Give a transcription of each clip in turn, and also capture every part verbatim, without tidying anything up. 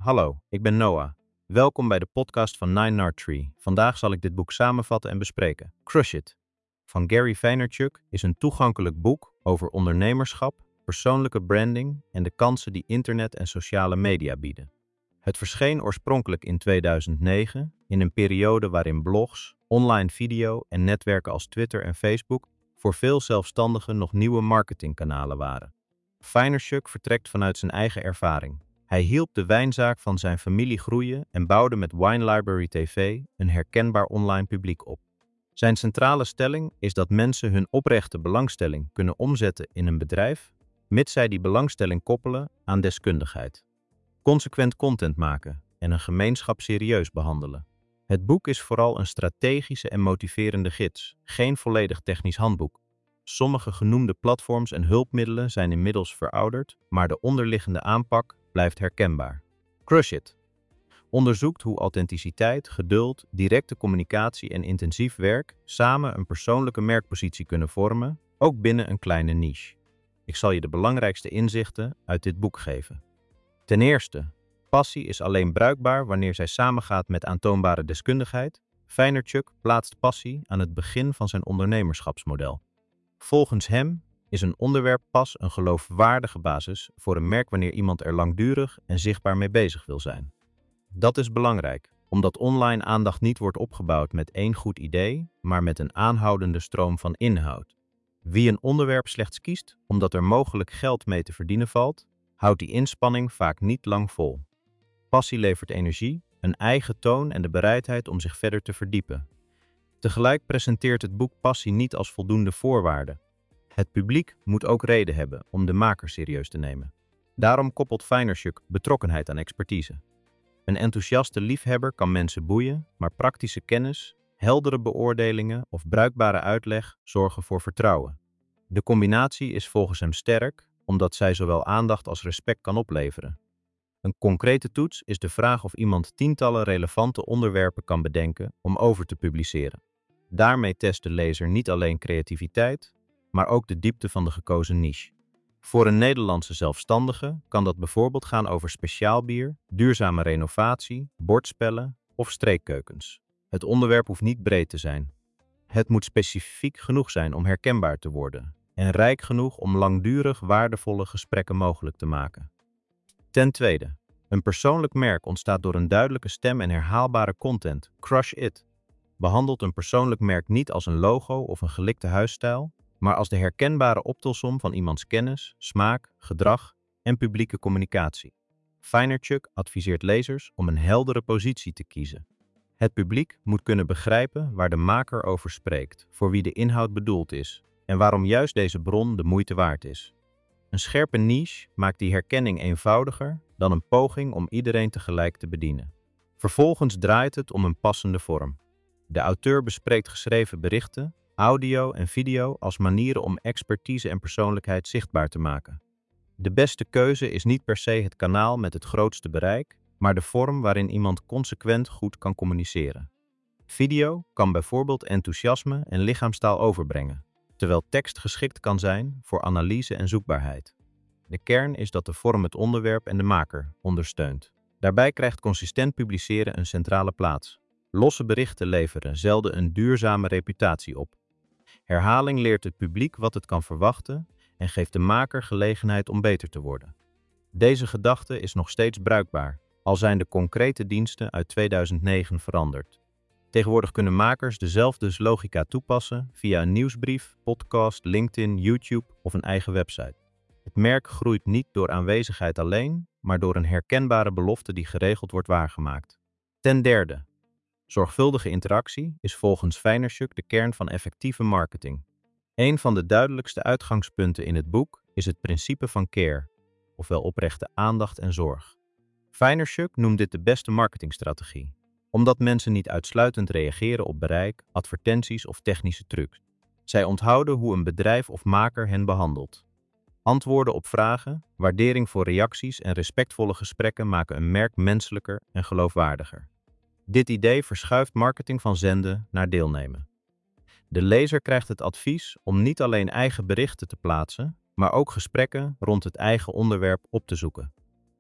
Hallo, ik ben Noah. Welkom bij de podcast van Nine Nard Tree. Vandaag zal ik dit boek samenvatten en bespreken. Crush It! Van Gary Vaynerchuk is een toegankelijk boek over ondernemerschap, persoonlijke branding en de kansen die internet en sociale media bieden. Het verscheen oorspronkelijk in tweeduizend negen, in een periode waarin blogs, online video en netwerken als Twitter en Facebook voor veel zelfstandigen nog nieuwe marketingkanalen waren. Vaynerchuk vertrekt vanuit zijn eigen ervaring. Hij hielp de wijnzaak van zijn familie groeien en bouwde met Wine Library T V een herkenbaar online publiek op. Zijn centrale stelling is dat mensen hun oprechte belangstelling kunnen omzetten in een bedrijf, mits zij die belangstelling koppelen aan deskundigheid. Consequent content maken en een gemeenschap serieus behandelen. Het boek is vooral een strategische en motiverende gids, geen volledig technisch handboek. Sommige genoemde platforms en hulpmiddelen zijn inmiddels verouderd, maar de onderliggende aanpak blijft herkenbaar. Crush It! Onderzoekt hoe authenticiteit, geduld, directe communicatie en intensief werk samen een persoonlijke merkpositie kunnen vormen, ook binnen een kleine niche. Ik zal je de belangrijkste inzichten uit dit boek geven. Ten eerste, passie is alleen bruikbaar wanneer zij samengaat met aantoonbare deskundigheid. Vaynerchuk plaatst passie aan het begin van zijn ondernemerschapsmodel. Volgens hem is een onderwerp pas een geloofwaardige basis voor een merk wanneer iemand er langdurig en zichtbaar mee bezig wil zijn. Dat is belangrijk, omdat online aandacht niet wordt opgebouwd met één goed idee, maar met een aanhoudende stroom van inhoud. Wie een onderwerp slechts kiest omdat er mogelijk geld mee te verdienen valt, houdt die inspanning vaak niet lang vol. Passie levert energie, een eigen toon en de bereidheid om zich verder te verdiepen. Tegelijk presenteert het boek passie niet als voldoende voorwaarde. Het publiek moet ook reden hebben om de maker serieus te nemen. Daarom koppelt Vaynerchuk betrokkenheid aan expertise. Een enthousiaste liefhebber kan mensen boeien, maar praktische kennis, heldere beoordelingen of bruikbare uitleg zorgen voor vertrouwen. De combinatie is volgens hem sterk, omdat zij zowel aandacht als respect kan opleveren. Een concrete toets is de vraag of iemand tientallen relevante onderwerpen kan bedenken om over te publiceren. Daarmee test de lezer niet alleen creativiteit, maar ook de diepte van de gekozen niche. Voor een Nederlandse zelfstandige kan dat bijvoorbeeld gaan over speciaal bier, duurzame renovatie, bordspellen of streekkeukens. Het onderwerp hoeft niet breed te zijn. Het moet specifiek genoeg zijn om herkenbaar te worden en rijk genoeg om langdurig waardevolle gesprekken mogelijk te maken. Ten tweede, een persoonlijk merk ontstaat door een duidelijke stem en herhaalbare content. Crush It! Behandelt een persoonlijk merk niet als een logo of een gelikte huisstijl, maar als de herkenbare optelsom van iemands kennis, smaak, gedrag en publieke communicatie. Vaynerchuk adviseert lezers om een heldere positie te kiezen. Het publiek moet kunnen begrijpen waar de maker over spreekt, voor wie de inhoud bedoeld is en waarom juist deze bron de moeite waard is. Een scherpe niche maakt die herkenning eenvoudiger dan een poging om iedereen tegelijk te bedienen. Vervolgens draait het om een passende vorm. De auteur bespreekt geschreven berichten, audio en video als manieren om expertise en persoonlijkheid zichtbaar te maken. De beste keuze is niet per se het kanaal met het grootste bereik, maar de vorm waarin iemand consequent goed kan communiceren. Video kan bijvoorbeeld enthousiasme en lichaamstaal overbrengen, terwijl tekst geschikt kan zijn voor analyse en zoekbaarheid. De kern is dat de vorm het onderwerp en de maker ondersteunt. Daarbij krijgt consistent publiceren een centrale plaats. Losse berichten leveren zelden een duurzame reputatie op. Herhaling leert het publiek wat het kan verwachten en geeft de maker gelegenheid om beter te worden. Deze gedachte is nog steeds bruikbaar, al zijn de concrete diensten uit tweeduizend negen veranderd. Tegenwoordig kunnen makers dezelfde logica toepassen via een nieuwsbrief, podcast, LinkedIn, YouTube of een eigen website. Het merk groeit niet door aanwezigheid alleen, maar door een herkenbare belofte die geregeld wordt waargemaakt. Ten derde, zorgvuldige interactie is volgens Vaynerchuk de kern van effectieve marketing. Een van de duidelijkste uitgangspunten in het boek is het principe van care, ofwel oprechte aandacht en zorg. Vaynerchuk noemt dit de beste marketingstrategie, omdat mensen niet uitsluitend reageren op bereik, advertenties of technische trucs. Zij onthouden hoe een bedrijf of maker hen behandelt. Antwoorden op vragen, waardering voor reacties en respectvolle gesprekken maken een merk menselijker en geloofwaardiger. Dit idee verschuift marketing van zenden naar deelnemen. De lezer krijgt het advies om niet alleen eigen berichten te plaatsen, maar ook gesprekken rond het eigen onderwerp op te zoeken.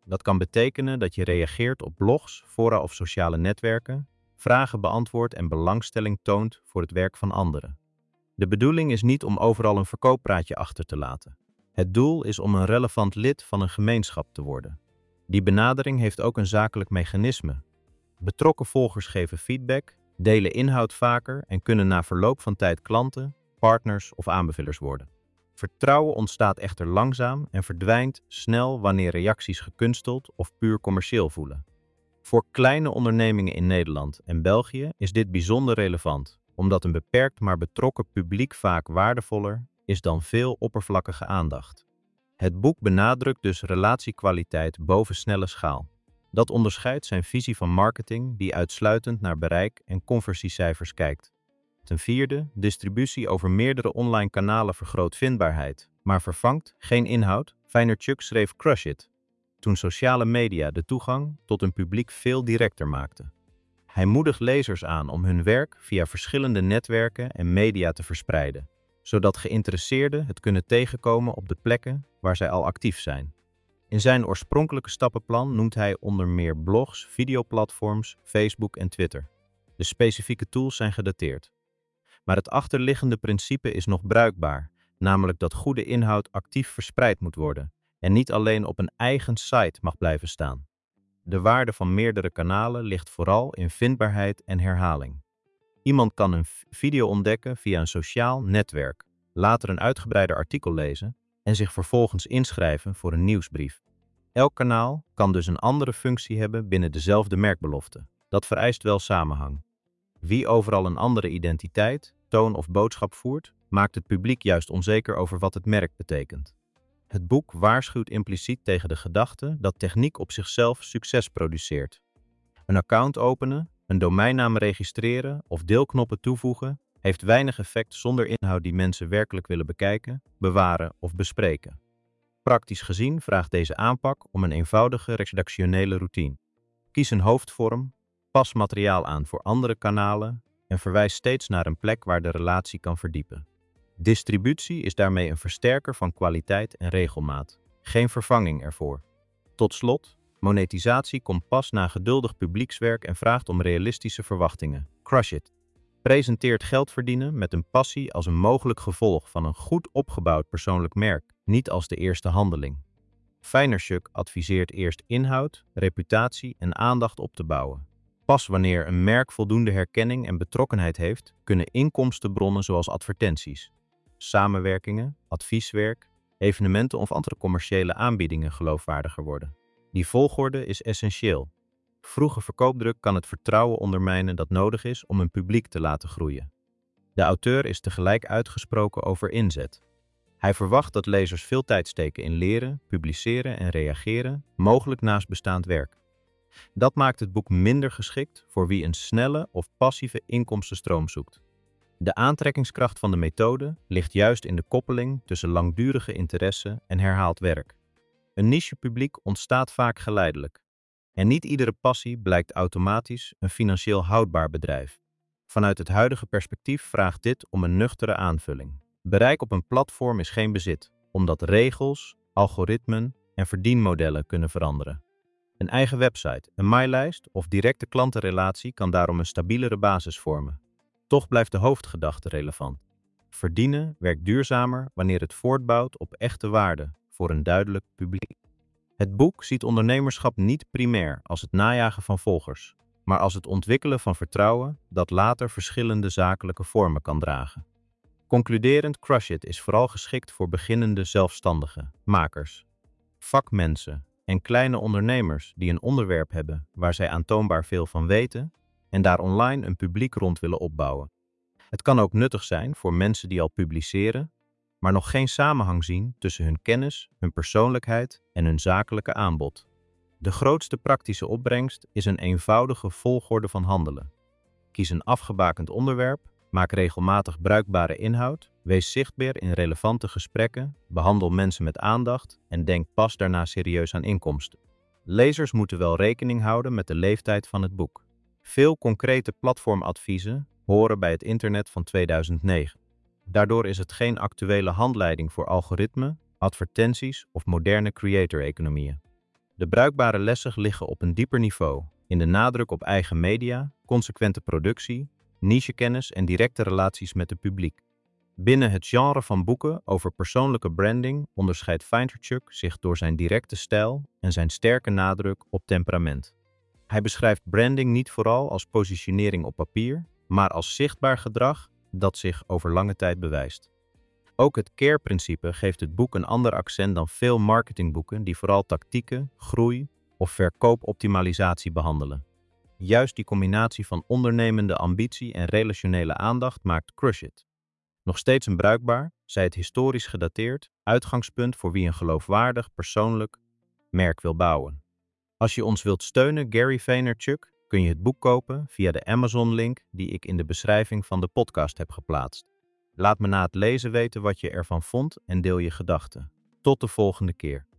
Dat kan betekenen dat je reageert op blogs, fora of sociale netwerken, vragen beantwoordt en belangstelling toont voor het werk van anderen. De bedoeling is niet om overal een verkooppraatje achter te laten. Het doel is om een relevant lid van een gemeenschap te worden. Die benadering heeft ook een zakelijk mechanisme. Betrokken volgers geven feedback, delen inhoud vaker en kunnen na verloop van tijd klanten, partners of aanbevelers worden. Vertrouwen ontstaat echter langzaam en verdwijnt snel wanneer reacties gekunsteld of puur commercieel voelen. Voor kleine ondernemingen in Nederland en België is dit bijzonder relevant, omdat een beperkt maar betrokken publiek vaak waardevoller is dan veel oppervlakkige aandacht. Het boek benadrukt dus relatiekwaliteit boven snelle schaal. Dat onderscheidt zijn visie van marketing die uitsluitend naar bereik en conversiecijfers kijkt. Ten vierde, distributie over meerdere online kanalen vergroot vindbaarheid, maar vervangt geen inhoud. Vaynerchuk schreef Crush It, toen sociale media de toegang tot een publiek veel directer maakten. Hij moedigt lezers aan om hun werk via verschillende netwerken en media te verspreiden, zodat geïnteresseerden het kunnen tegenkomen op de plekken waar zij al actief zijn. In zijn oorspronkelijke stappenplan noemt hij onder meer blogs, videoplatforms, Facebook en Twitter. De specifieke tools zijn gedateerd. Maar het achterliggende principe is nog bruikbaar, namelijk dat goede inhoud actief verspreid moet worden en niet alleen op een eigen site mag blijven staan. De waarde van meerdere kanalen ligt vooral in vindbaarheid en herhaling. Iemand kan een video ontdekken via een sociaal netwerk, later een uitgebreider artikel lezen en zich vervolgens inschrijven voor een nieuwsbrief. Elk kanaal kan dus een andere functie hebben binnen dezelfde merkbelofte. Dat vereist wel samenhang. Wie overal een andere identiteit, toon of boodschap voert, maakt het publiek juist onzeker over wat het merk betekent. Het boek waarschuwt impliciet tegen de gedachte dat techniek op zichzelf succes produceert. Een account openen, een domeinnaam registreren of deelknoppen toevoegen heeft weinig effect zonder inhoud die mensen werkelijk willen bekijken, bewaren of bespreken. Praktisch gezien vraagt deze aanpak om een eenvoudige redactionele routine. Kies een hoofdvorm, pas materiaal aan voor andere kanalen en verwijs steeds naar een plek waar de relatie kan verdiepen. Distributie is daarmee een versterker van kwaliteit en regelmaat, geen vervanging ervoor. Tot slot, monetisatie komt pas na geduldig publiekswerk en vraagt om realistische verwachtingen. Crush It presenteert geld verdienen met een passie als een mogelijk gevolg van een goed opgebouwd persoonlijk merk, niet als de eerste handeling. Vaynerchuk adviseert eerst inhoud, reputatie en aandacht op te bouwen. Pas wanneer een merk voldoende herkenning en betrokkenheid heeft, kunnen inkomstenbronnen zoals advertenties, samenwerkingen, advieswerk, evenementen of andere commerciële aanbiedingen geloofwaardiger worden. Die volgorde is essentieel. Vroege verkoopdruk kan het vertrouwen ondermijnen dat nodig is om een publiek te laten groeien. De auteur is tegelijk uitgesproken over inzet. Hij verwacht dat lezers veel tijd steken in leren, publiceren en reageren, mogelijk naast bestaand werk. Dat maakt het boek minder geschikt voor wie een snelle of passieve inkomstenstroom zoekt. De aantrekkingskracht van de methode ligt juist in de koppeling tussen langdurige interesse en herhaald werk. Een nichepubliek ontstaat vaak geleidelijk. En niet iedere passie blijkt automatisch een financieel houdbaar bedrijf. Vanuit het huidige perspectief vraagt dit om een nuchtere aanvulling. Bereik op een platform is geen bezit, omdat regels, algoritmen en verdienmodellen kunnen veranderen. Een eigen website, een maillijst of directe klantenrelatie kan daarom een stabielere basis vormen. Toch blijft de hoofdgedachte relevant. Verdienen werkt duurzamer wanneer het voortbouwt op echte waarde voor een duidelijk publiek. Het boek ziet ondernemerschap niet primair als het najagen van volgers, maar als het ontwikkelen van vertrouwen dat later verschillende zakelijke vormen kan dragen. Concluderend, Crush It is vooral geschikt voor beginnende zelfstandigen, makers, vakmensen en kleine ondernemers die een onderwerp hebben waar zij aantoonbaar veel van weten en daar online een publiek rond willen opbouwen. Het kan ook nuttig zijn voor mensen die al publiceren, maar nog geen samenhang zien tussen hun kennis, hun persoonlijkheid en hun zakelijke aanbod. De grootste praktische opbrengst is een eenvoudige volgorde van handelen. Kies een afgebakend onderwerp, maak regelmatig bruikbare inhoud, wees zichtbaar in relevante gesprekken, behandel mensen met aandacht en denk pas daarna serieus aan inkomsten. Lezers moeten wel rekening houden met de leeftijd van het boek. Veel concrete platformadviezen horen bij het internet van tweeduizend negen. Daardoor is het geen actuele handleiding voor algoritme, advertenties of moderne creator-economieën. De bruikbare lessen liggen op een dieper niveau, in de nadruk op eigen media, consequente productie, nichekennis en directe relaties met het publiek. Binnen het genre van boeken over persoonlijke branding onderscheidt Vaynerchuk zich door zijn directe stijl en zijn sterke nadruk op temperament. Hij beschrijft branding niet vooral als positionering op papier, maar als zichtbaar gedrag dat zich over lange tijd bewijst. Ook het care-principe geeft het boek een ander accent dan veel marketingboeken die vooral tactieken, groei of verkoopoptimalisatie behandelen. Juist die combinatie van ondernemende ambitie en relationele aandacht maakt Crush It! Nog steeds een bruikbaar, zij het historisch gedateerd, uitgangspunt voor wie een geloofwaardig, persoonlijk merk wil bouwen. Als je ons wilt steunen, Gary Vaynerchuk, kun je het boek kopen via de Amazon-link die ik in de beschrijving van de podcast heb geplaatst. Laat me na het lezen weten wat je ervan vond en deel je gedachten. Tot de volgende keer.